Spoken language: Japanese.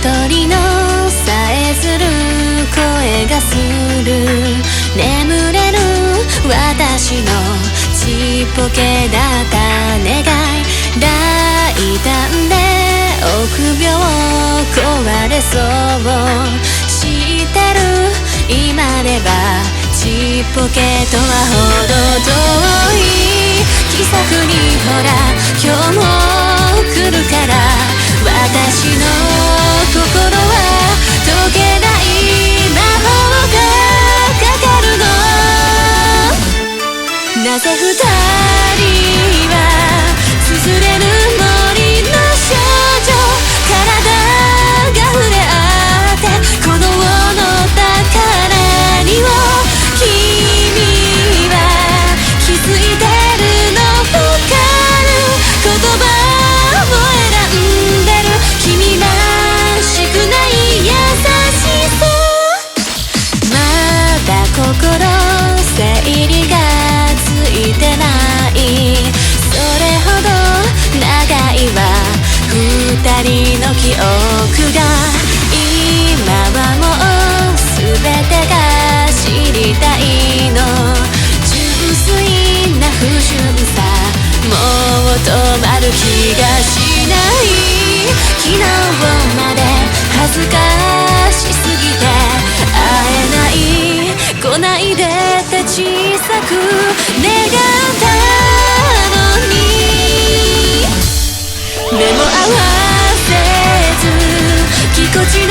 鳥のさえずる声がする。眠れる私のちっぽけだった願い、大胆で臆病壊れそう知ってる。今ではちっぽけとはほど遠い。気さくにほら今日も来るから、私の心は溶けない魔法がかかるの。なぜ二人はすずれる森の少女、体が触れ合って鼓動の宝にを君は気づいてるのわかる。言葉を選んでる君らしくない優しさ。まだ心整理がついてない、それほど長いわ二人の記憶が。今はもう全てが知りたいの。純粋な不純さもう止まる気がしない。昨日まで恥ずかしすぎて会えない来ないでって小さく願ったのに、目も合わせずぎこちない